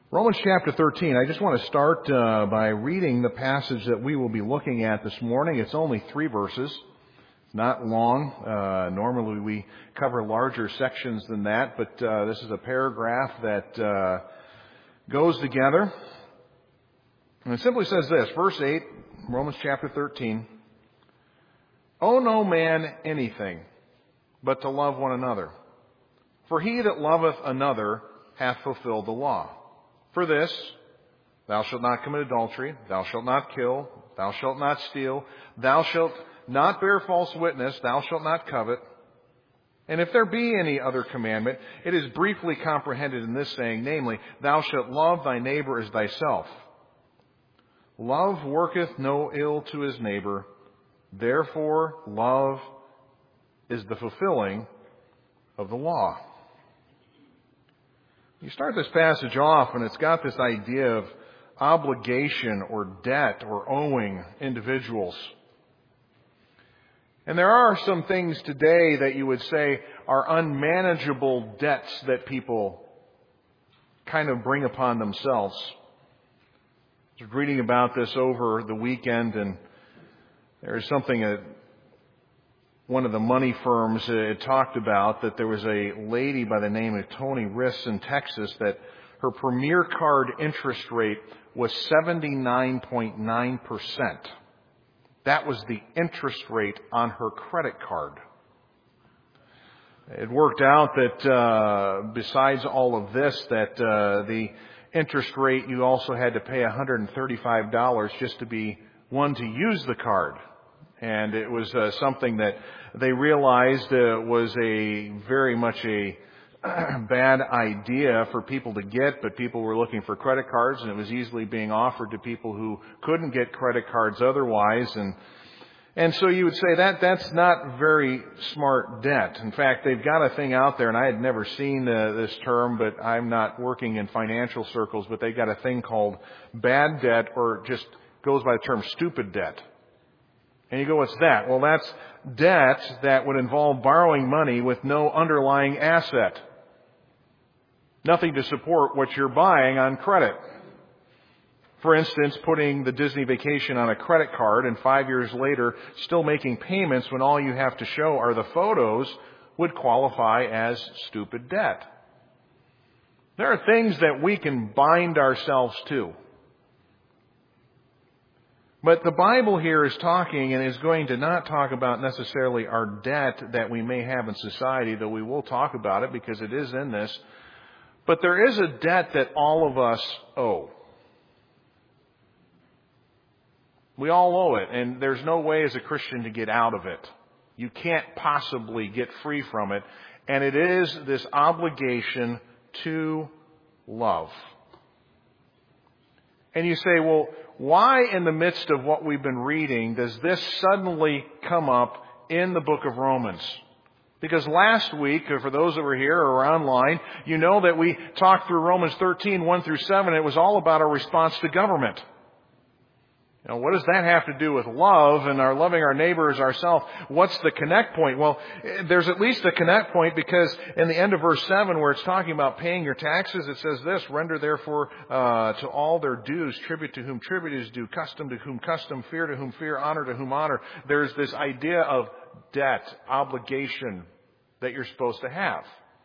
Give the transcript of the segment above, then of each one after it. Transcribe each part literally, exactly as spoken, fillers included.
Romans chapter thirteen. I just want to start uh, by reading the passage that we will be looking at this morning. It's only three verses, not long. Uh, normally we cover larger sections than that, but uh, this is a paragraph that uh, goes together. And it simply says this, verse eight, Romans chapter thirteen. Owe no man anything, but to love one another. For he that loveth another hath fulfilled the law. For this, thou shalt not commit adultery, thou shalt not kill, thou shalt not steal, thou shalt not bear false witness, thou shalt not covet. And if there be any other commandment, it is briefly comprehended in this saying, namely, thou shalt love thy neighbor as thyself. Love worketh no ill to his neighbor, therefore love is the fulfilling of the law. You start this passage off and it's got this idea of obligation or debt or owing individuals. And there are some things today that you would say are unmanageable debts that people kind of bring upon themselves. I was reading about this over the weekend, and there is something that one of the money firms had talked about, that there was a lady by the name of Tony Riss in Texas that her Premier Card interest rate was seventy-nine point nine percent. That was the interest rate on her credit card. It worked out that uh, besides all of this, that uh, the interest rate, you also had to pay one hundred thirty-five dollars just to be one to use the card. And it was uh, something that they realized uh, was a very much a bad idea for people to get, but people were looking for credit cards, and it was easily being offered to people who couldn't get credit cards otherwise. And and so you would say that that's not very smart debt. In fact, they've got a thing out there, and I had never seen uh, this term, but I'm not working in financial circles, but they've got a thing called bad debt, or just goes by the term stupid debt. And you go, what's that? Well, that's debt that would involve borrowing money with no underlying asset. Nothing to support what you're buying on credit. For instance, putting the Disney vacation on a credit card and five years later still making payments when all you have to show are the photos would qualify as stupid debt. There are things that we can bind ourselves to. But the Bible here is talking and is going to not talk about necessarily our debt that we may have in society, though we will talk about it because it is in this. But there is a debt that all of us owe. We all owe it, and there's no way as a Christian to get out of it. You can't possibly get free from it. And it is this obligation to love. And you say, well, why in the midst of what we've been reading does this suddenly come up in the book of Romans? Because last week, for those that were here or online, you know that we talked through Romans thirteen, one through seven. It was all about our response to government. You know, what does that have to do with love and our loving our neighbor as ourselves? What's the connect point? Well, there's at least a connect point, because in the end of verse seven, where it's talking about paying your taxes, it says this: render therefore uh, to all their dues, tribute to whom tribute is due, custom to whom custom, fear to whom fear, honor to whom honor. There's this idea of debt, obligation that you're supposed to have.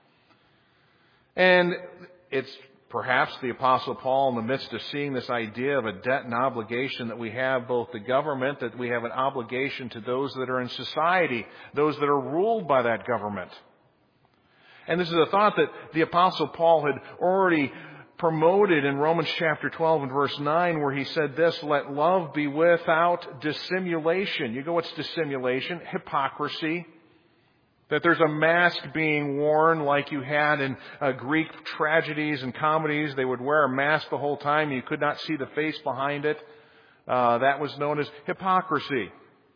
And it's perhaps the Apostle Paul, in the midst of seeing this idea of a debt and obligation that we have both to government, that we have an obligation to those that are in society, those that are ruled by that government. And this is a thought that the Apostle Paul had already promoted in Romans chapter twelve and verse nine, where he said this: let love be without dissimulation. You go, what's dissimulation? Hypocrisy. That there's a mask being worn like you had in uh, Greek tragedies and comedies. They would wear a mask the whole time. You could not see the face behind it. Uh, that was known as hypocrisy.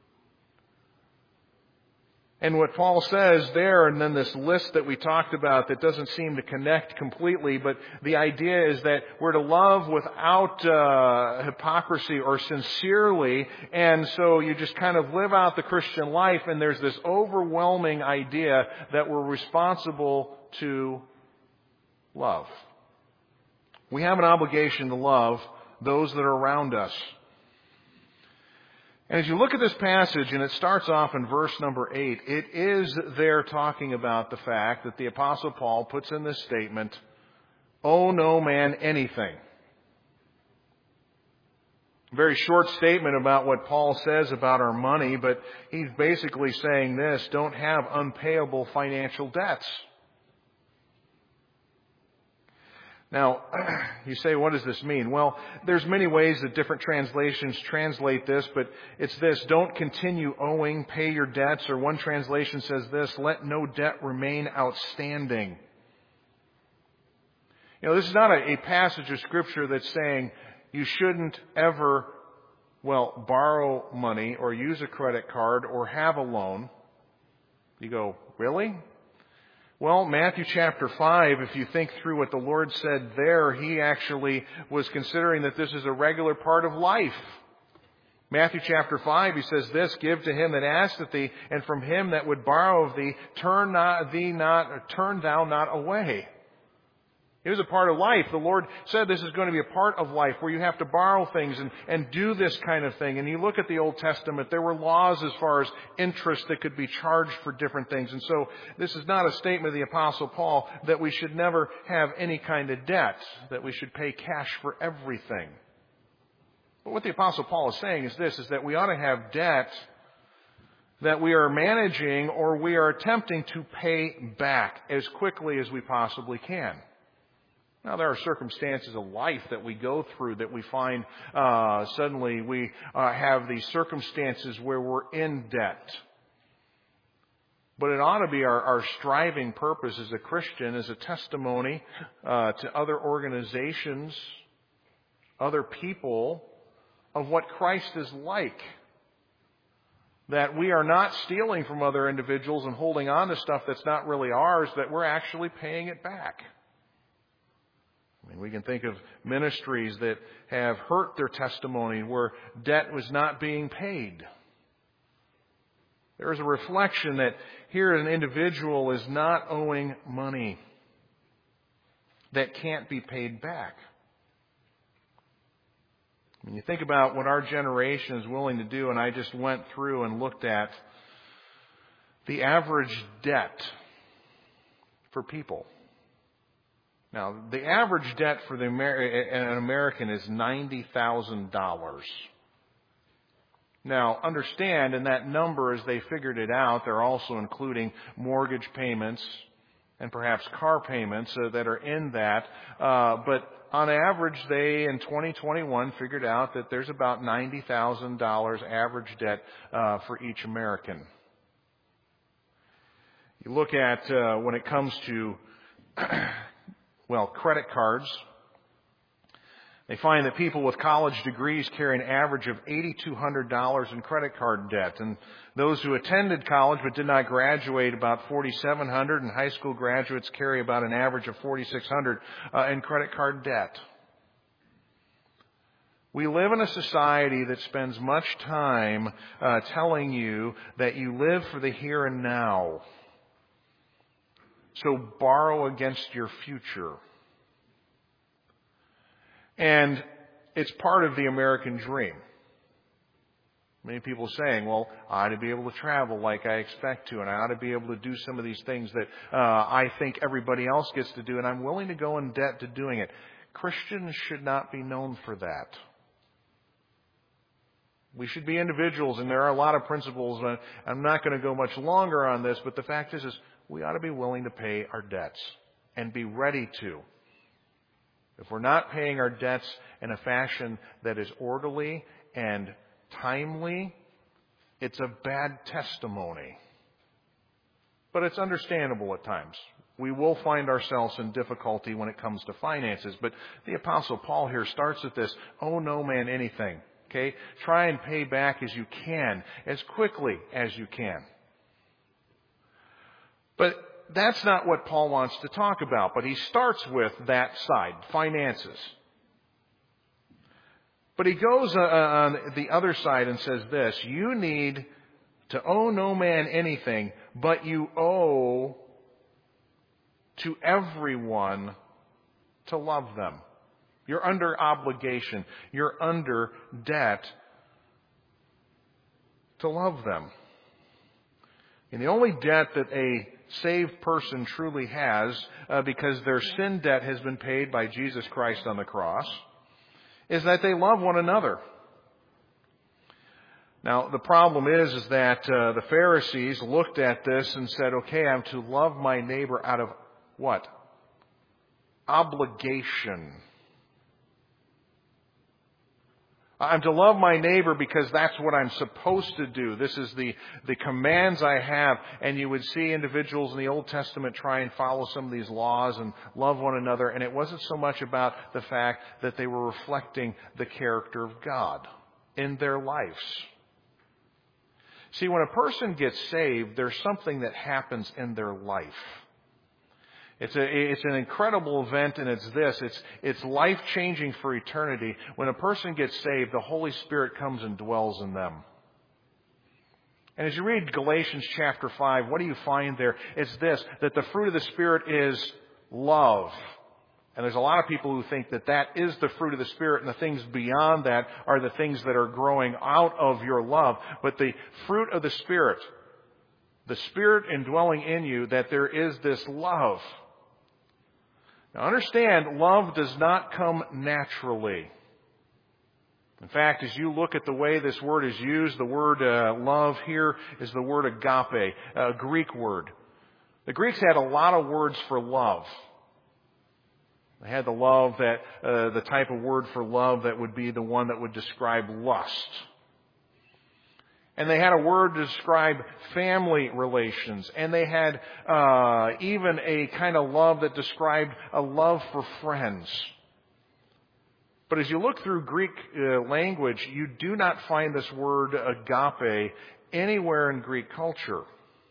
And what Paul says there, and then this list that we talked about that doesn't seem to connect completely, but the idea is that we're to love without uh, hypocrisy or sincerely, and so you just kind of live out the Christian life, and there's this overwhelming idea that we're responsible to love. We have an obligation to love those that are around us. And as you look at this passage, and it starts off in verse number eight, it is there talking about the fact that the Apostle Paul puts in this statement, owe no man anything. Very short statement about what Paul says about our money, but he's basically saying this, don't have unpayable financial debts. Now, you say, what does this mean? Well, there's many ways that different translations translate this, but it's this, don't continue owing, pay your debts, or one translation says this, let no debt remain outstanding. You know, this is not a, a passage of Scripture that's saying you shouldn't ever, well, borrow money or use a credit card or have a loan. You go, really? Well, Matthew chapter five, if you think through what the Lord said there, He actually was considering that this is a regular part of life. Matthew chapter five, He says this, give to him that asketh thee, and from him that would borrow of thee, turn not thee not, turn thou not away. It was a part of life. The Lord said this is going to be a part of life where you have to borrow things and, and do this kind of thing. And you look at the Old Testament, there were laws as far as interest that could be charged for different things. And so this is not a statement of the Apostle Paul that we should never have any kind of debt, that we should pay cash for everything. But what the Apostle Paul is saying is this, is that we ought to have debt that we are managing or we are attempting to pay back as quickly as we possibly can. Now, there are circumstances of life that we go through that we find uh, suddenly we uh, have these circumstances where we're in debt. But it ought to be our, our striving purpose as a Christian, as a testimony uh, to other organizations, other people, of what Christ is like. That we are not stealing from other individuals and holding on to stuff that's not really ours, that we're actually paying it back. I mean, we can think of ministries that have hurt their testimony where debt was not being paid. There is a reflection that here an individual is not owing money that can't be paid back. When you think about what our generation is willing to do, and I just went through and looked at the average debt for people. Now, the average debt for the Amer- an American is ninety thousand dollars. Now, understand, in that number, as they figured it out, they're also including mortgage payments and perhaps car payments uh, that are in that. Uh, but on average, they, in twenty twenty-one, figured out that there's about ninety thousand dollars average debt uh, for each American. You look at uh, when it comes to well, credit cards. They find that people with college degrees carry an average of eight thousand two hundred dollars in credit card debt. And those who attended college but did not graduate, about four thousand seven hundred dollars. And high school graduates carry about an average of four thousand six hundred dollars uh, in credit card debt. We live in a society that spends much time uh, telling you that you live for the here and now. So borrow against your future. And it's part of the American dream. Many people saying, well, I ought to be able to travel like I expect to, and I ought to be able to do some of these things that uh, I think everybody else gets to do, and I'm willing to go in debt to doing it. Christians should not be known for that. We should be individuals, and there are a lot of principles, and I'm not going to go much longer on this, but the fact is, is we ought to be willing to pay our debts and be ready to. If we're not paying our debts in a fashion that is orderly and timely, it's a bad testimony. But it's understandable at times. We will find ourselves in difficulty when it comes to finances. But the Apostle Paul here starts with this, owe no man anything. Okay? Try and pay back as you can, as quickly as you can. But that's not what Paul wants to talk about. But he starts with that side, finances. But he goes on the other side and says this, you need to owe no man anything, but you owe to everyone to love them. You're under obligation. You're under debt to love them. And the only debt that a saved person truly has, uh, because their sin debt has been paid by Jesus Christ on the cross, is that they love one another. Now, the problem is, is that uh, the Pharisees looked at this and said, okay, I'm to love my neighbor out of what? Obligation. I'm to love my neighbor because that's what I'm supposed to do. This is the, the commands I have. And you would see individuals in the Old Testament try and follow some of these laws and love one another. And it wasn't so much about the fact that they were reflecting the character of God in their lives. See, when a person gets saved, there's something that happens in their life. It's a, it's an incredible event, and it's this. It's, it's life-changing for eternity. When a person gets saved, the Holy Spirit comes and dwells in them. And as you read Galatians chapter five, what do you find there? It's this, that the fruit of the Spirit is love. And there's a lot of people who think that that is the fruit of the Spirit, and the things beyond that are the things that are growing out of your love. But the fruit of the Spirit, the Spirit indwelling in you, that there is this love. Now understand, love does not come naturally. In fact, as you look at the way this word is used, the word uh, love here is the word agape, a Greek word. The Greeks had a lot of words for love. They had the love that, uh, the type of word for love that would be the one that would describe lust. And they had a word to describe family relations. And they had uh, even a kind of love that described a love for friends. But as you look through Greek uh, language, you do not find this word agape anywhere in Greek culture.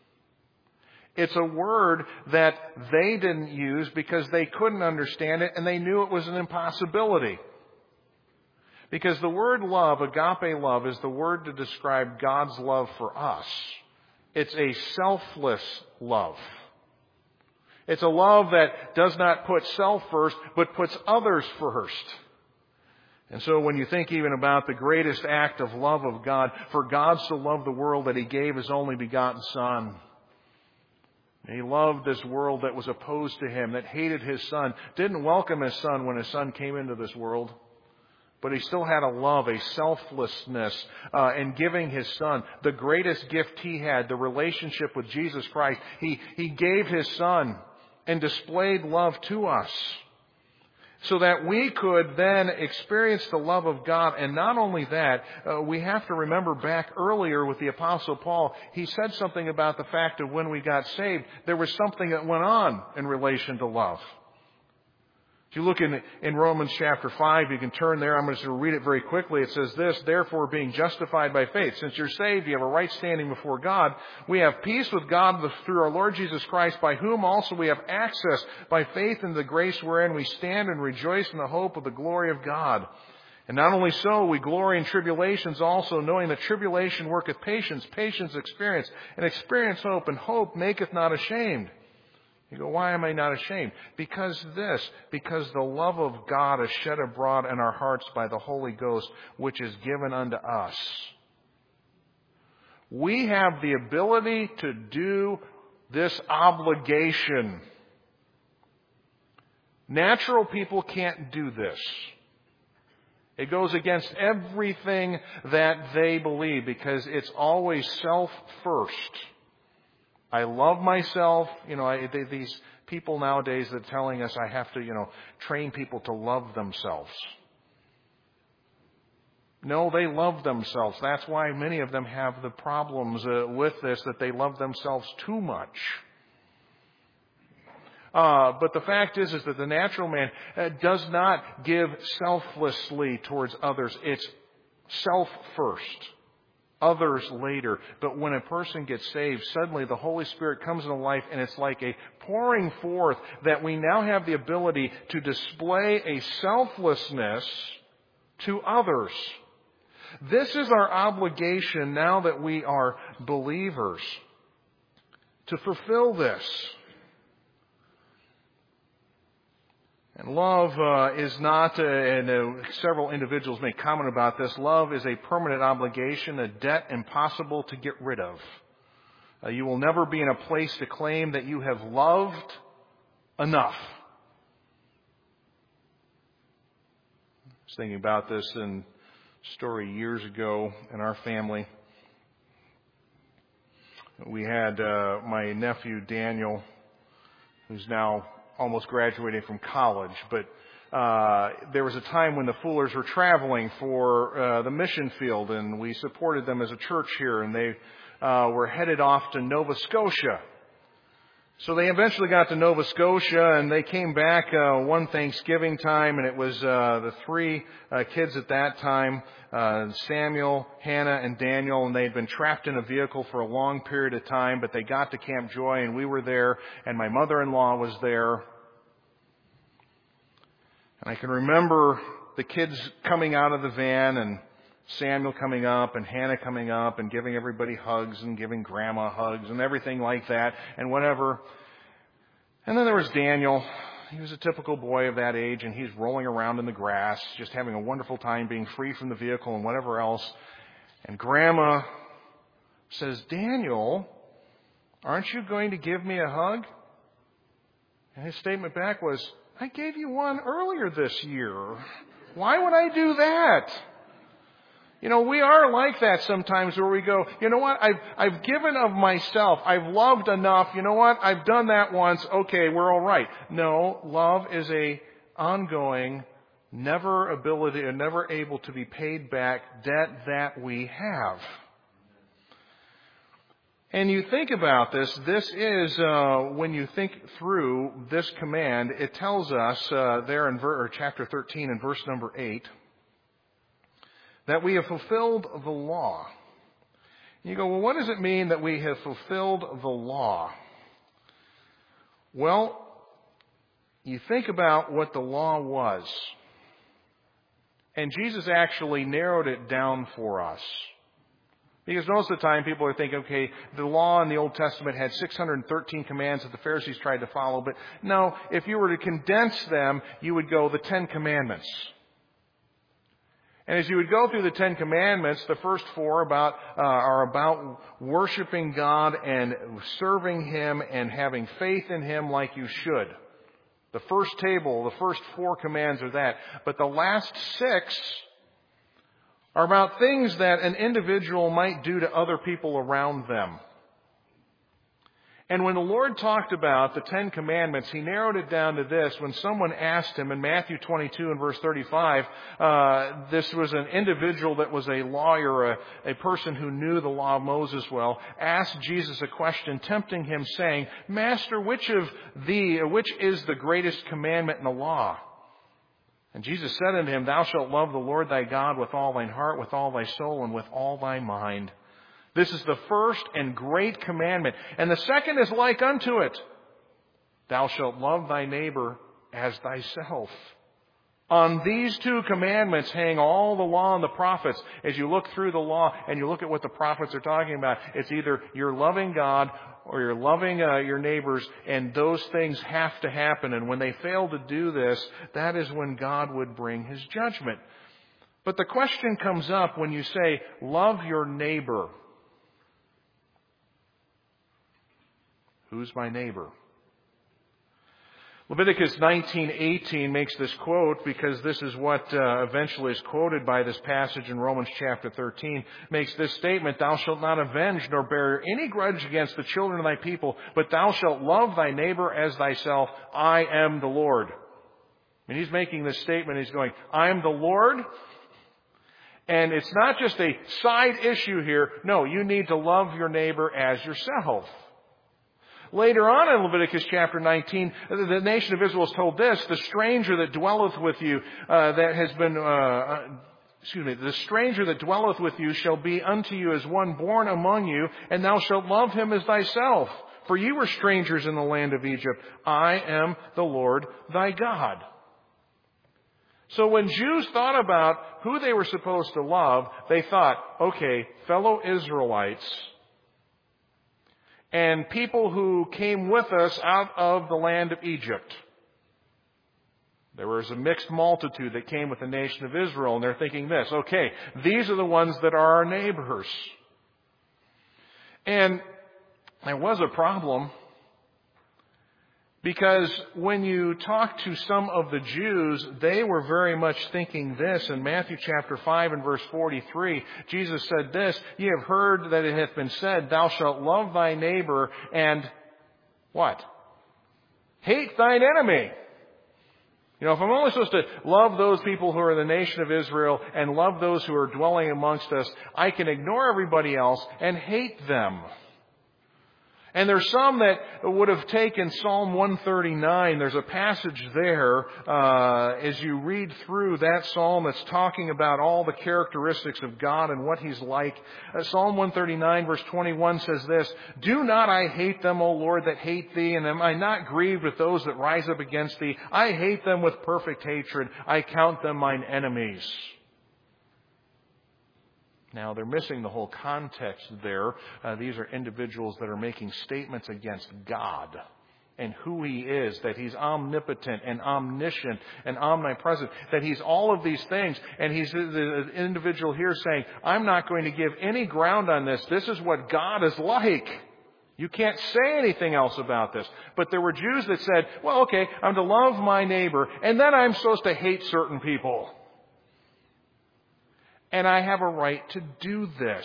It's a word that they didn't use because they couldn't understand it and they knew it was an impossibility. Because the word love, agape love, is the word to describe God's love for us. It's a selfless love. It's a love that does not put self first, but puts others first. And so when you think even about the greatest act of love of God, for God so loved the world that He gave His only begotten Son. He loved this world that was opposed to Him, that hated His Son, didn't welcome His Son when His Son came into this world. But He still had a love, a selflessness uh, in giving His Son. The greatest gift He had, the relationship with Jesus Christ. He, he gave His Son and displayed love to us so that we could then experience the love of God. And not only that, uh, we have to remember back earlier with the Apostle Paul, he said something about the fact that when we got saved, there was something that went on in relation to love. If you look in, in Romans chapter five, you can turn there. I'm just going to read it very quickly. It says this, therefore, being justified by faith. Since you're saved, you have a right standing before God. We have peace with God through our Lord Jesus Christ, by whom also we have access by faith in the grace wherein we stand and rejoice in the hope of the glory of God. And not only so, we glory in tribulations also, knowing that tribulation worketh patience, patience experience, and experience hope, and hope maketh not ashamed. You go, why am I not ashamed? Because this, because the love of God is shed abroad in our hearts by the Holy Ghost, which is given unto us. We have the ability to do this obligation. Natural people can't do this. It goes against everything that they believe because it's always self first. I love myself. You know, I, they, these people nowadays that are telling us I have to, you know, train people to love themselves. No, they love themselves. That's why many of them have the problems uh, with this, that they love themselves too much. Uh, but the fact is, is that the natural man uh, does not give selflessly towards others. It's self first. Others later. But when a person gets saved, suddenly the Holy Spirit comes into life and it's like a pouring forth that we now have the ability to display a selflessness to others. This is our obligation now that we are believers, to fulfill this. And love uh, is not, uh, and uh, several individuals make comment about this, love is a permanent obligation, a debt impossible to get rid of. Uh, you will never be in a place to claim that you have loved enough. I was thinking about this in a story years ago in our family. We had uh, my nephew Daniel, who's now almost graduating from college, but uh, there was a time when the Fullers were traveling for uh, the mission field, and we supported them as a church here, and they uh, were headed off to Nova Scotia. So they eventually got to Nova Scotia, and they came back uh, one Thanksgiving time, and it was uh, the three uh, kids at that time, uh, Samuel, Hannah, and Daniel, and they had been trapped in a vehicle for a long period of time, but they got to Camp Joy, and we were there, and my mother-in-law was there. And I can remember the kids coming out of the van, and Samuel coming up and Hannah coming up and giving everybody hugs and giving Grandma hugs and everything like that and whatever. And then there was Daniel. He was a typical boy of that age, and he's rolling around in the grass, just having a wonderful time being free from the vehicle and whatever else. And Grandma says, "Daniel, aren't you going to give me a hug?" And his statement back was, "I gave you one earlier this year. Why would I do that?" You know, we are like that sometimes where we go, you know what, I've, I've given of myself. I've loved enough. You know what, I've done that once. Okay, we're all right. No, love is a ongoing, never ability, or never able to be paid back debt that we have. And you think about this, this is, uh, when you think through this command, it tells us uh, there in ver- or chapter thirteen and verse number eight, that we have fulfilled the law. You go, well, what does it mean that we have fulfilled the law? Well, you think about what the law was. And Jesus actually narrowed it down for us. Because most of the time people are thinking, okay, the law in the Old Testament had six hundred thirteen commands that the Pharisees tried to follow. But no, if you were to condense them, you would go the Ten Commandments. And as you would go through the Ten Commandments, the first four about uh, are about worshiping God and serving Him and having faith in Him like you should. The first table, the first four commands are that. But the last six are about things that an individual might do to other people around them. And when the Lord talked about the Ten Commandments, He narrowed it down to this. When someone asked Him in Matthew twenty-two and verse thirty-five, uh, this was an individual that was a lawyer, a, a person who knew the law of Moses well, asked Jesus a question, tempting Him, saying, "Master, which of thee, which is the greatest commandment in the law?" And Jesus said unto him, "Thou shalt love the Lord thy God with all thine heart, with all thy soul, and with all thy mind. This is the first and great commandment. And the second is like unto it. Thou shalt love thy neighbor as thyself." On these two commandments hang all the law and the prophets. As you look through the law and you look at what the prophets are talking about, it's either you're loving God or you're loving uh, your neighbors, and those things have to happen. And when they fail to do this, that is when God would bring His judgment. But the question comes up when you say, love your neighbor. Who's my neighbor? Leviticus nineteen eighteen makes this quote, because this is what uh, eventually is quoted by this passage in Romans chapter thirteen, makes this statement, "Thou shalt not avenge nor bear any grudge against the children of thy people, but thou shalt love thy neighbor as thyself. I am the Lord." And he's making this statement, he's going, I am the Lord. And it's not just a side issue here. No, you need to love your neighbor as yourself. Later on in Leviticus chapter nineteen, the nation of Israel is told this, "The stranger that dwelleth with you, uh, that has been, uh, excuse me, the stranger that dwelleth with you shall be unto you as one born among you, and thou shalt love him as thyself. For ye were strangers in the land of Egypt. I am the Lord thy God." So when Jews thought about who they were supposed to love, they thought, okay, fellow Israelites and people who came with us out of the land of Egypt. There was a mixed multitude that came with the nation of Israel, and they're thinking this, okay, these are the ones that are our neighbors. And there was a problem, because when you talk to some of the Jews, they were very much thinking this. In Matthew chapter five and verse forty-three, Jesus said this, "Ye have heard that it hath been said, Thou shalt love thy neighbor, and" what? "Hate thine enemy." You know, if I'm only supposed to love those people who are the nation of Israel and love those who are dwelling amongst us, I can ignore everybody else and hate them. And there's some that would have taken Psalm one thirty-nine. There's a passage there uh, as you read through that psalm that's talking about all the characteristics of God and what He's like. Uh, Psalm one thirty-nine verse twenty-one says this, "Do not I hate them, O Lord, that hate Thee, and am I not grieved with those that rise up against Thee? I hate them with perfect hatred. I count them mine enemies." Now, they're missing the whole context there. Uh, these are individuals that are making statements against God and who He is, that He's omnipotent and omniscient and omnipresent, that He's all of these things. And He's the individual here saying, I'm not going to give any ground on this. This is what God is like. You can't say anything else about this. But there were Jews that said, well, okay, I'm to love my neighbor, and then I'm supposed to hate certain people. And I have a right to do this.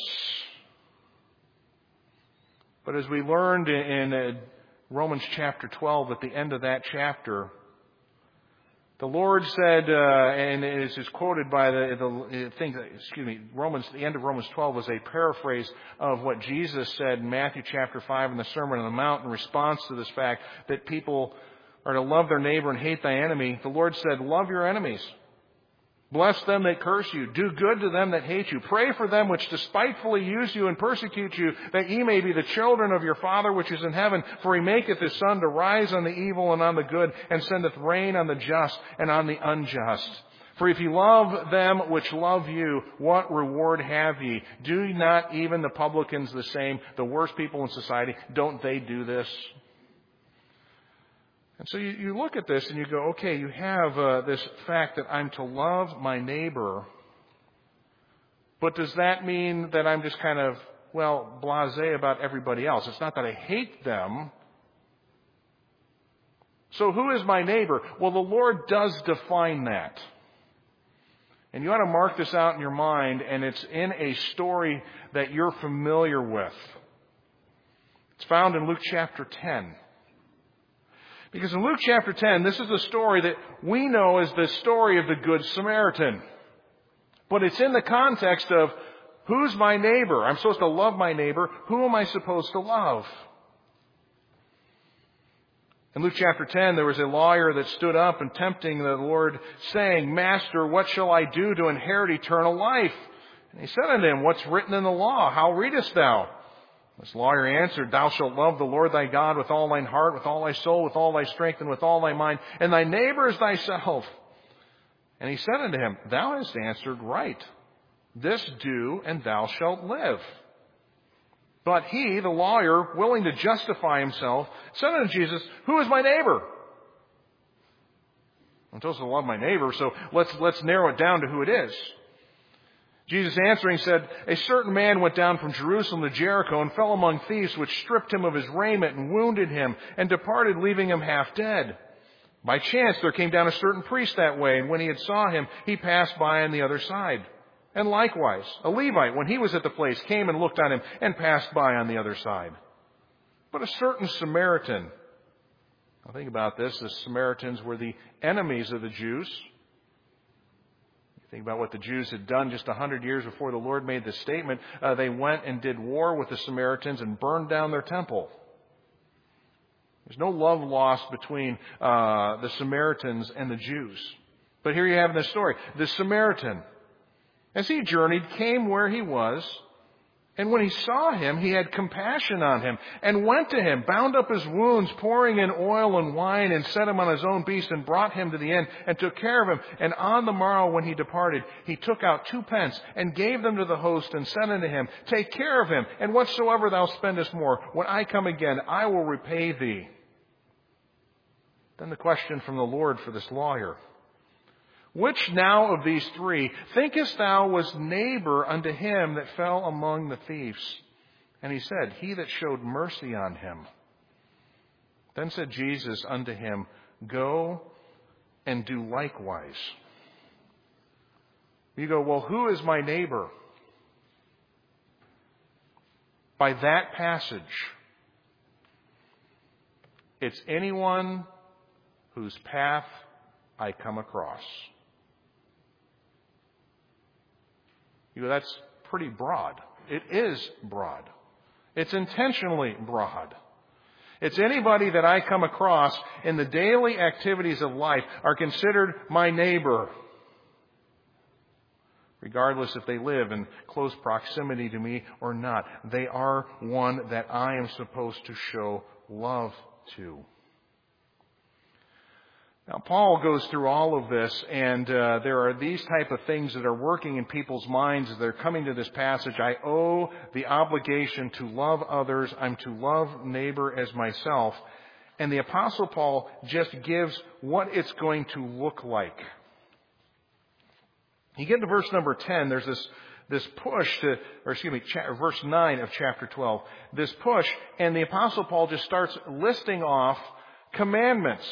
But as we learned in Romans chapter twelve, at the end of that chapter, the Lord said, uh, and it is quoted by the, the thing, excuse me, Romans, the end of Romans twelve was a paraphrase of what Jesus said in Matthew chapter five in the Sermon on the Mount in response to this fact that people are to love their neighbor and hate thy enemy. The Lord said, love your enemies. Bless them that curse you. Do good to them that hate you. Pray for them which despitefully use you and persecute you, that ye may be the children of your Father which is in heaven. For He maketh His sun to rise on the evil and on the good, and sendeth rain on the just and on the unjust. For if ye love them which love you, what reward have ye? Do not even the publicans the same, the worst people in society? Don't they do this? And so you, you look at this and you go, okay, you have uh, this fact that I'm to love my neighbor. But does that mean that I'm just kind of, well, blasé about everybody else? It's not that I hate them. So who is my neighbor? Well, the Lord does define that. And you ought to mark this out in your mind, and it's in a story that you're familiar with. It's found in Luke chapter ten. Because in Luke chapter ten, this is a story that we know as the story of the Good Samaritan. But it's in the context of, who's my neighbor? I'm supposed to love my neighbor. Who am I supposed to love? In Luke chapter ten, there was a lawyer that stood up and tempting the Lord, saying, Master, what shall I do to inherit eternal life? And He said unto him, What's written in the law? How readest thou? This lawyer answered, Thou shalt love the Lord thy God with all thine heart, with all thy soul, with all thy strength, and with all thy mind, and thy neighbor as thyself. And he said unto him, Thou hast answered right. This do, and thou shalt live. But he, the lawyer, willing to justify himself, said unto Jesus, Who is my neighbor? I'm supposed to love my neighbor, so let's, let's narrow it down to who it is. Jesus answering said, A certain man went down from Jerusalem to Jericho and fell among thieves, which stripped him of his raiment and wounded him and departed, leaving him half dead. By chance there came down a certain priest that way, and when he had saw him, he passed by on the other side. And likewise, a Levite, when he was at the place, came and looked on him and passed by on the other side. But a certain Samaritan, now think about this, the Samaritans were the enemies of the Jews. Think about what the Jews had done just a hundred years before the Lord made this statement. Uh, they went and did war with the Samaritans and burned down their temple. There's no love lost between uh, the Samaritans and the Jews. But here you have in this story, the Samaritan, as he journeyed, came where he was. And when he saw him, he had compassion on him and went to him, bound up his wounds, pouring in oil and wine, and set him on his own beast and brought him to the inn and took care of him. And on the morrow when he departed, he took out two pence and gave them to the host and said unto him, Take care of him, and whatsoever thou spendest more, when I come again, I will repay thee. Then the question from the Lord for this lawyer, Which now of these three thinkest thou was neighbor unto him that fell among the thieves? And he said, He that showed mercy on him. Then said Jesus unto him, Go and do likewise. You go, well, who is my neighbor? By that passage, it's anyone whose path I come across. You go, that's pretty broad. It is broad. It's intentionally broad. It's anybody that I come across in the daily activities of life are considered my neighbor, regardless if they live in close proximity to me or not. They are one that I am supposed to show love to. Now, Paul goes through all of this, and uh, there are these type of things that are working in people's minds as they're coming to this passage. I owe the obligation to love others. I'm to love neighbor as myself. And the Apostle Paul just gives what it's going to look like. You get to verse number ten, there's this this push to, or excuse me, cha- verse nine of chapter twelve. This push, and the Apostle Paul just starts listing off commandments.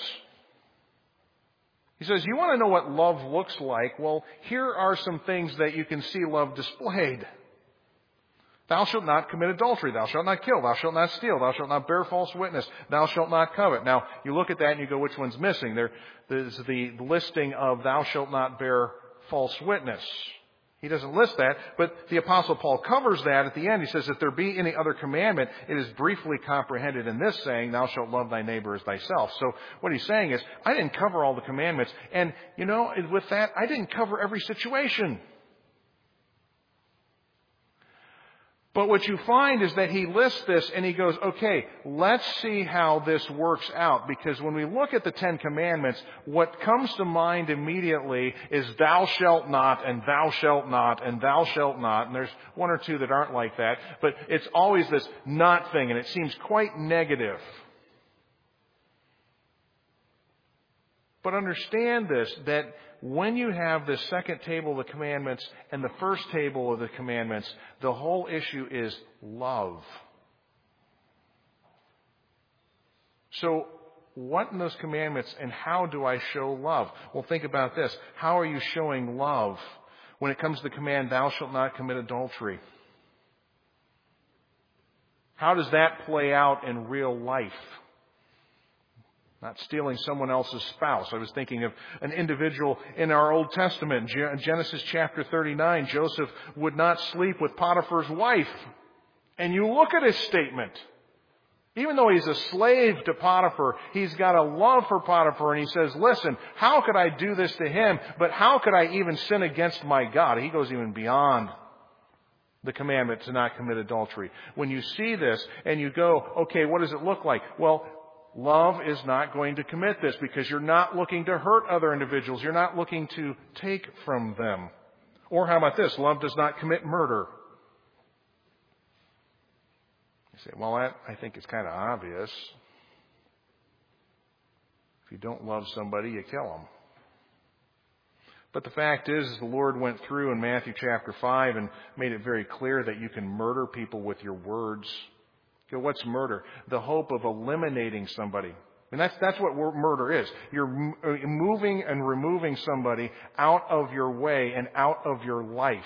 He says, you want to know what love looks like? Well, here are some things that you can see love displayed. Thou shalt not commit adultery. Thou shalt not kill. Thou shalt not steal. Thou shalt not bear false witness. Thou shalt not covet. Now, you look at that and you go, which one's missing? There, there's the listing of thou shalt not bear false witness. He doesn't list that, but the Apostle Paul covers that at the end. He says, if there be any other commandment, it is briefly comprehended in this saying, thou shalt love thy neighbor as thyself. So what he's saying is, I didn't cover all the commandments. And, you know, with that, I didn't cover every situation. But what you find is that he lists this and he goes, okay, let's see how this works out. Because when we look at the Ten Commandments, what comes to mind immediately is thou shalt not, and thou shalt not, and thou shalt not. And there's one or two that aren't like that. But it's always this not thing, and it seems quite negative. But understand this, that when you have the second table of the commandments and the first table of the commandments, the whole issue is love. So what in those commandments and how do I show love? Well, think about this. How are you showing love when it comes to the command, thou shalt not commit adultery? How does that play out in real life? Not stealing someone else's spouse. I was thinking of an individual in our Old Testament, Genesis chapter thirty-nine. Joseph would not sleep with Potiphar's wife. And you look at his statement. Even though he's a slave to Potiphar, he's got a love for Potiphar. And he says, listen, how could I do this to him? But how could I even sin against my God? He goes even beyond the commandment to not commit adultery. When you see this and you go, okay, what does it look like? Well, love is not going to commit this because you're not looking to hurt other individuals. You're not looking to take from them. Or how about this? Love does not commit murder. You say, well, that, I think it's kind of obvious. If you don't love somebody, you kill them. But the fact is, is the Lord went through in Matthew chapter five and made it very clear that you can murder people with your words. What's murder? The hope of eliminating somebody. And that's, that's what murder is. You're moving and removing somebody out of your way and out of your life.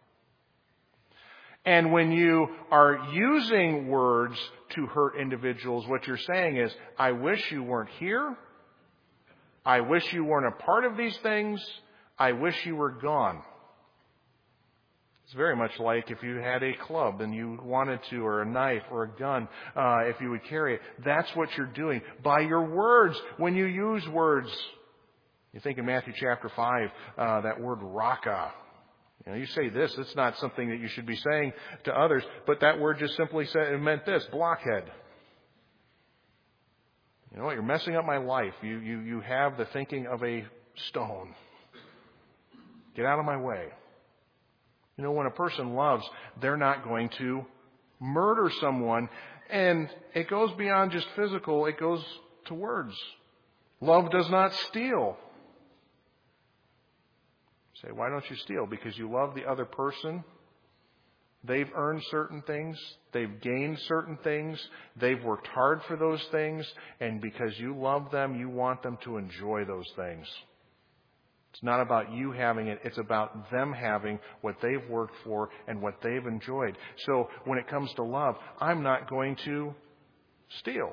And when you are using words to hurt individuals, what you're saying is, I wish you weren't here. I wish you weren't a part of these things. I wish you were gone. It's very much like if you had a club and you wanted to, or a knife or a gun, uh, if you would carry it. That's what you're doing by your words. When you use words, you think in Matthew chapter five, uh, that word raka. You know, you say this, it's not something that you should be saying to others, but that word just simply said, it meant this, blockhead. You know what? You're messing up my life. You, you, you have the thinking of a stone. Get out of my way. You know, when a person loves, they're not going to murder someone. And it goes beyond just physical. It goes to words. Love does not steal. Say, why don't you steal? Because you love the other person. They've earned certain things. They've gained certain things. They've worked hard for those things. And because you love them, you want them to enjoy those things. It's not about you having it. It's about them having what they've worked for and what they've enjoyed. So when it comes to love, I'm not going to steal.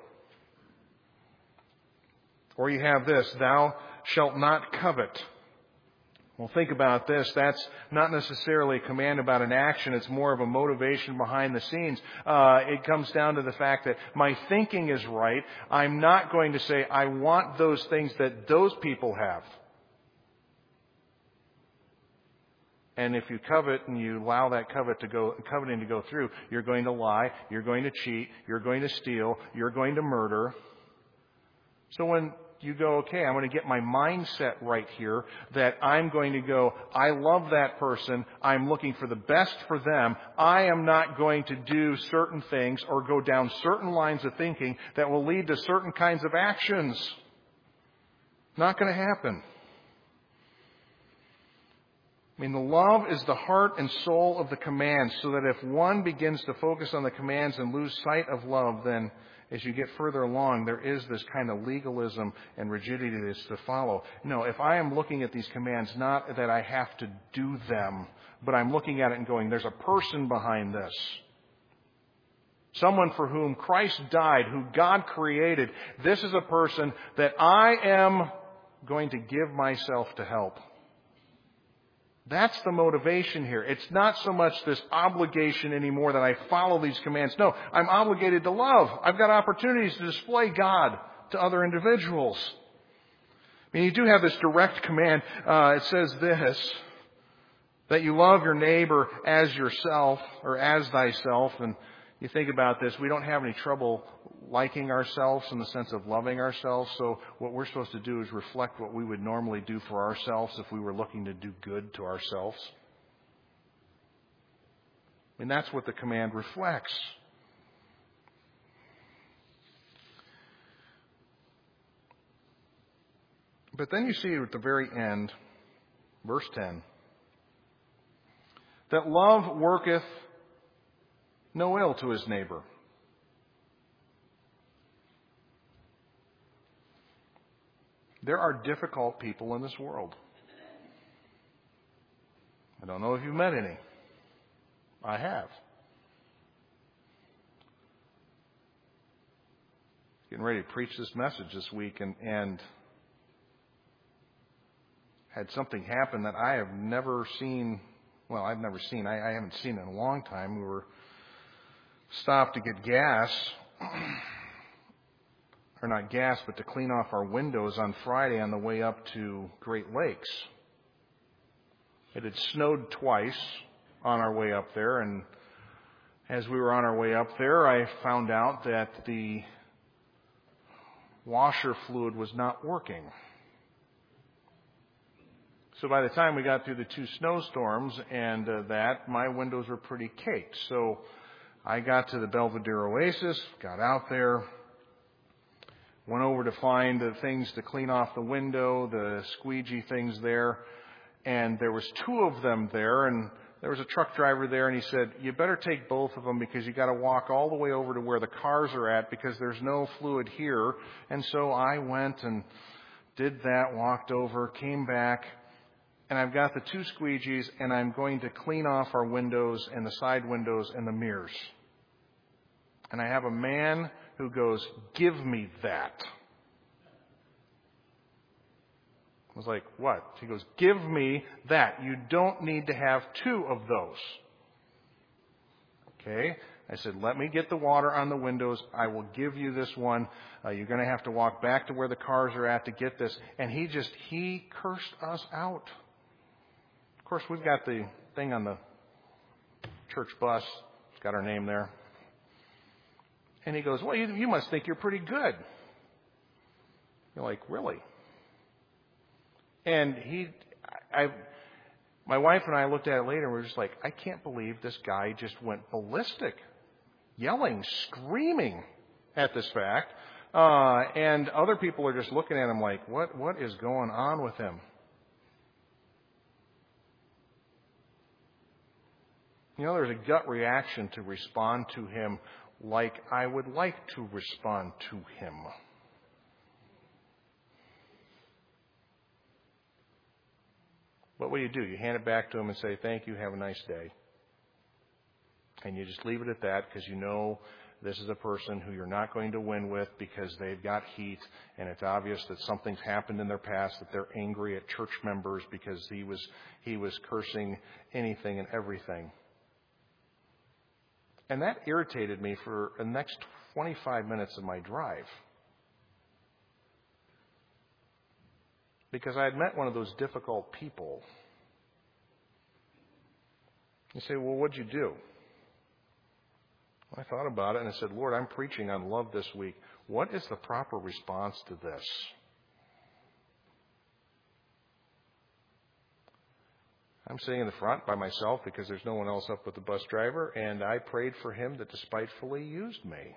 Or you have this, thou shalt not covet. Well, think about this. That's not necessarily a command about an action. It's more of a motivation behind the scenes. Uh, it comes down to the fact that my thinking is right. I'm not going to say, I want those things that those people have. And if you covet and you allow that covet to go, coveting to go through, you're going to lie, you're going to cheat, you're going to steal, you're going to murder. So when you go, okay, I'm going to get my mindset right here that I'm going to go, I love that person. I'm looking for the best for them. I am not going to do certain things or go down certain lines of thinking that will lead to certain kinds of actions. Not going to happen. I mean, the love is the heart and soul of the commands, so that if one begins to focus on the commands and lose sight of love, then as you get further along, there is this kind of legalism and rigidity that's to follow. No, if I am looking at these commands, not that I have to do them, but I'm looking at it and going, there's a person behind this. Someone for whom Christ died, who God created. This is a person that I am going to give myself to help. That's the motivation here. It's not so much this obligation anymore that I follow these commands. No, I'm obligated to love. I've got opportunities to display God to other individuals. I mean, you do have this direct command. Uh, it says this, that you love your neighbor as yourself or as thyself. And you think about this, we don't have any trouble liking ourselves in the sense of loving ourselves. So what we're supposed to do is reflect what we would normally do for ourselves if we were looking to do good to ourselves. I mean, that's what the command reflects. But then you see at the very end, verse ten, that love worketh no ill to his neighbor. There are difficult people in this world. I don't know if you've met any. I have. Getting ready to preach this message this week and, and had something happen that I have never seen. Well, I've never seen. I, I haven't seen it in a long time. We were stopped to get gas. Or not gas, but to clean off our windows on Friday on the way up to Great Lakes. It had snowed twice on our way up there, and as we were on our way up there, I found out that the washer fluid was not working. So by the time we got through the two snowstorms and uh, that, my windows were pretty caked. So I got to the Belvedere Oasis, got out there, went over to find the things to clean off the window, the squeegee things there, and there was two of them there, and there was a truck driver there, and he said, you better take both of them because you got to walk all the way over to where the cars are at because there's no fluid here. And so I went and did that, walked over, came back, and I've got the two squeegees, and I'm going to clean off our windows and the side windows and the mirrors. And I have a man who goes, give me that. I was like, what? He goes, give me that. You don't need to have two of those. Okay. I said, let me get the water on the windows. I will give you this one. Uh, you're going to have to walk back to where the cars are at to get this. And he just, he cursed us out. Of course, we've got the thing on the church bus. It's got our name there. And he goes, well, you, you must think you're pretty good. You're like, really? And he, I, my wife and I looked at it later and we were just like, I can't believe this guy just went ballistic, yelling, screaming at this fact. Uh, and other people are just looking at him like, what, what is going on with him? You know, there's a gut reaction to respond to him like I would like to respond to him. But what do you do? You hand it back to him and say, thank you, have a nice day. And you just leave it at that because you know this is a person who you're not going to win with because they've got heat and it's obvious that something's happened in their past, that they're angry at church members because he was, he was cursing anything and everything. And that irritated me for the next twenty-five minutes of my drive. Because I had met one of those difficult people. You say, well, what'd you do? I thought about it and I said, Lord, I'm preaching on love this week. What is the proper response to this? I'm sitting in the front by myself because there's no one else up with the bus driver, and I prayed for him that despitefully used me.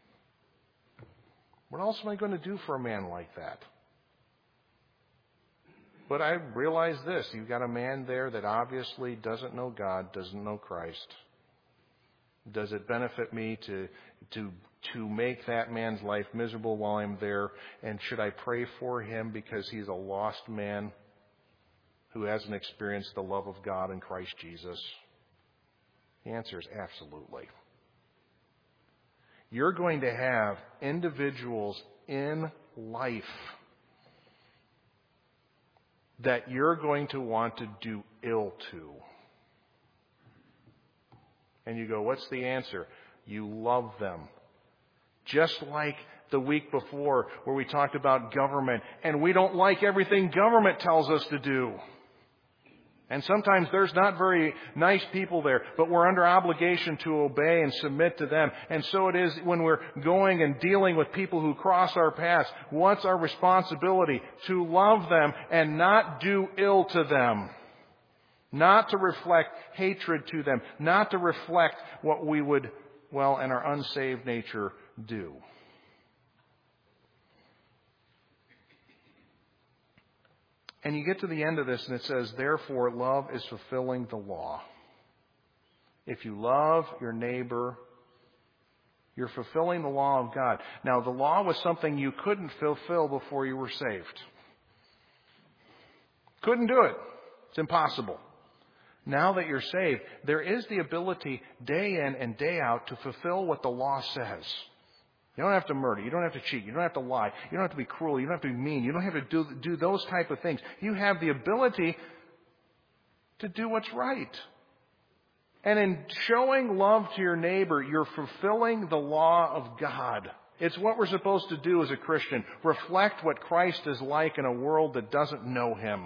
What else am I going to do for a man like that? But I realized this. You've got a man there that obviously doesn't know God, doesn't know Christ. Does it benefit me to to to make that man's life miserable while I'm there? And should I pray for him because he's a lost man who hasn't experienced the love of God in Christ Jesus? The answer is absolutely. You're going to have individuals in life that you're going to want to do ill to. And you go, what's the answer? You love them. Just like the week before where we talked about government, and we don't like everything government tells us to do. And sometimes there's not very nice people there, but we're under obligation to obey and submit to them. And so it is when we're going and dealing with people who cross our paths. What's our responsibility? To love them and not do ill to them. Not to reflect hatred to them. Not to reflect what we would, well, in our unsaved nature, do. And you get to the end of this and it says, therefore, love is fulfilling the law. If you love your neighbor, you're fulfilling the law of God. Now, the law was something you couldn't fulfill before you were saved. Couldn't do it. It's impossible. Now that you're saved, there is the ability day in and day out to fulfill what the law says. You don't have to murder. You don't have to cheat. You don't have to lie. You don't have to be cruel. You don't have to be mean. You don't have to do, do those type of things. You have the ability to do what's right. And in showing love to your neighbor, you're fulfilling the law of God. It's what we're supposed to do as a Christian. Reflect what Christ is like in a world that doesn't know Him.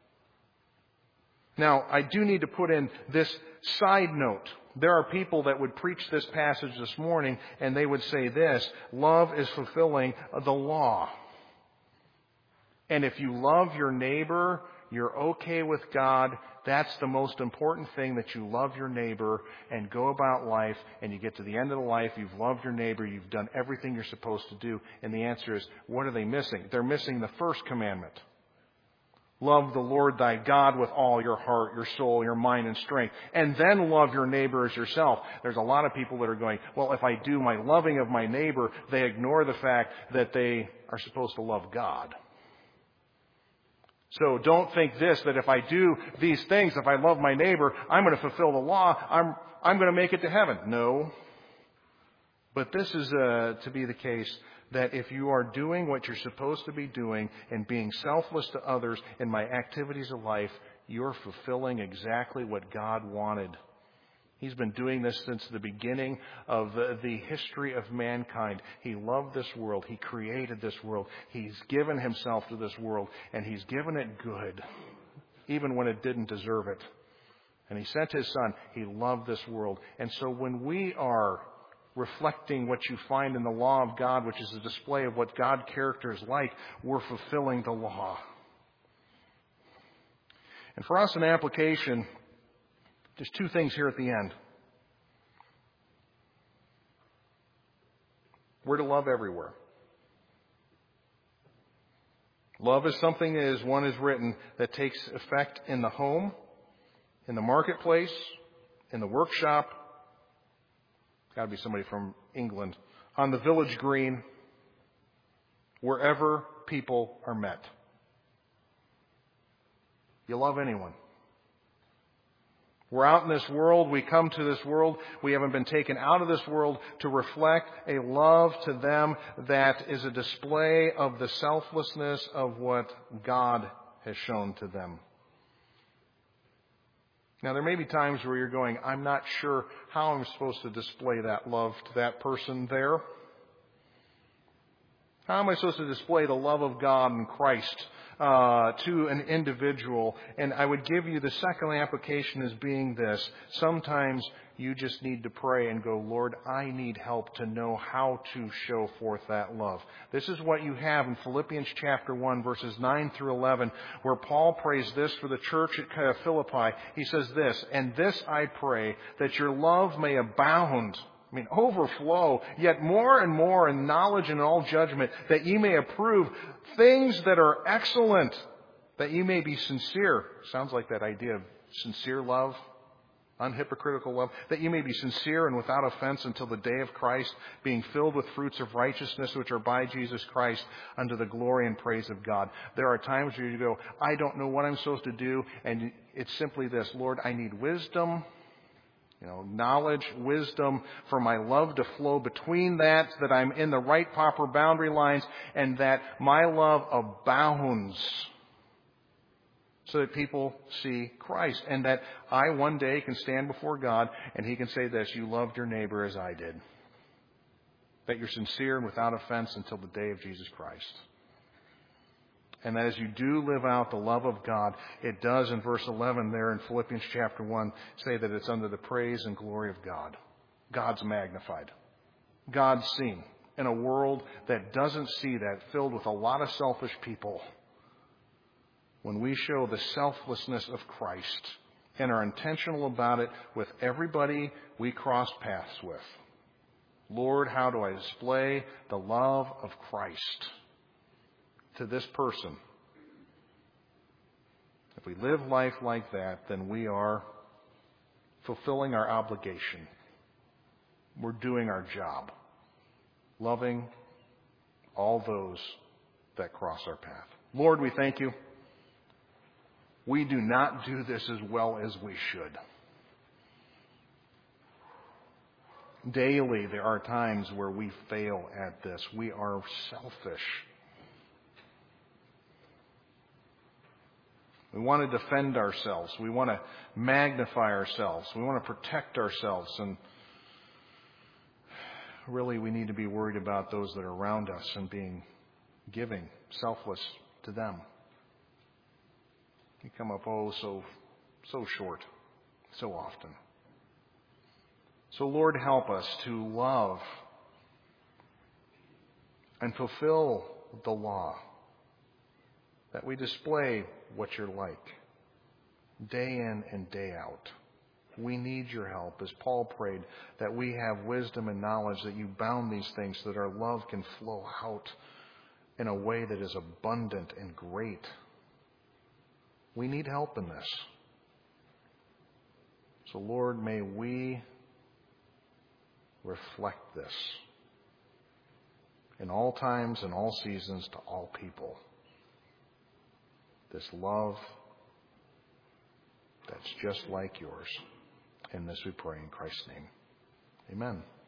Now, I do need to put in this side note. There are people that would preach this passage this morning and they would say this: love is fulfilling the law. And if you love your neighbor, you're okay with God. That's the most important thing, that you love your neighbor and go about life, and you get to the end of the life, you've loved your neighbor, you've done everything you're supposed to do. And the answer is, what are they missing? They're missing the first commandment. Love the Lord thy God with all your heart, your soul, your mind, and strength. And then love your neighbor as yourself. There's a lot of people that are going, well, if I do my loving of my neighbor, they ignore the fact that they are supposed to love God. So don't think this, that if I do these things, if I love my neighbor, I'm going to fulfill the law. I'm, I'm going to make it to heaven. No. But this is uh, to be the case, that if you are doing what you're supposed to be doing and being selfless to others in my activities of life, you're fulfilling exactly what God wanted. He's been doing this since the beginning of the history of mankind. He loved this world. He created this world. He's given Himself to this world, and He's given it good, even when it didn't deserve it. And He sent His Son. He loved this world. And so when we are reflecting what you find in the law of God, which is a display of what God's character is like, we're fulfilling the law. And for us, an application, there's two things here at the end. We're to love everywhere. Love is something, as one is written, that takes effect in the home, in the marketplace, in the workshop. Got to be somebody from England. On the village green. Wherever people are met. You love anyone. We're out in this world. We come to this world. We haven't been taken out of this world to reflect a love to them that is a display of the selflessness of what God has shown to them. Now, there may be times where you're going, I'm not sure how I'm supposed to display that love to that person there. How am I supposed to display the love of God and Christ uh, to an individual? And I would give you the second application as being this. Sometimes you just need to pray and go, Lord, I need help to know how to show forth that love. This is what you have in Philippians chapter one, verses nine through eleven, where Paul prays this for the church at Philippi. He says this, and this I pray, that your love may abound, I mean, overflow, yet more and more in knowledge and all judgment, that ye may approve things that are excellent, that ye may be sincere. Sounds like that idea of sincere love, unhypocritical love, that ye may be sincere and without offense until the day of Christ, being filled with fruits of righteousness which are by Jesus Christ, unto the glory and praise of God. There are times where you go, I don't know what I'm supposed to do, and it's simply this, Lord, I need wisdom. You know, knowledge, wisdom, for my love to flow between that, that I'm in the right proper boundary lines, and that my love abounds so that people see Christ, and that I one day can stand before God and He can say this, you loved your neighbor as I did. That you're sincere and without offense until the day of Jesus Christ. And that as you do live out the love of God, it does in verse eleven there in Philippians chapter one say that it's under the praise and glory of God. God's magnified. God's seen in a world that doesn't see that, filled with a lot of selfish people. When we show the selflessness of Christ and are intentional about it with everybody we cross paths with. Lord, how do I display the love of Christ to this person? If we live life like that, then we are fulfilling our obligation. We're doing our job, loving all those that cross our path. Lord, we thank you. We do not do this as well as we should. Daily, there are times where we fail at this. We are selfish. We want to defend ourselves. We want to magnify ourselves. We want to protect ourselves. And really, we need to be worried about those that are around us and being giving, selfless to them. We come up, oh, so, so short, so often. So, Lord, help us to love and fulfill the law, that we display what you're like day in and day out. We need your help, as Paul prayed, that we have wisdom and knowledge, that you bound these things so that our love can flow out in a way that is abundant and great. We need help in this. So, Lord, may we reflect this in all times and all seasons to all people. This love that's just like yours. In this we pray in Christ's name. Amen.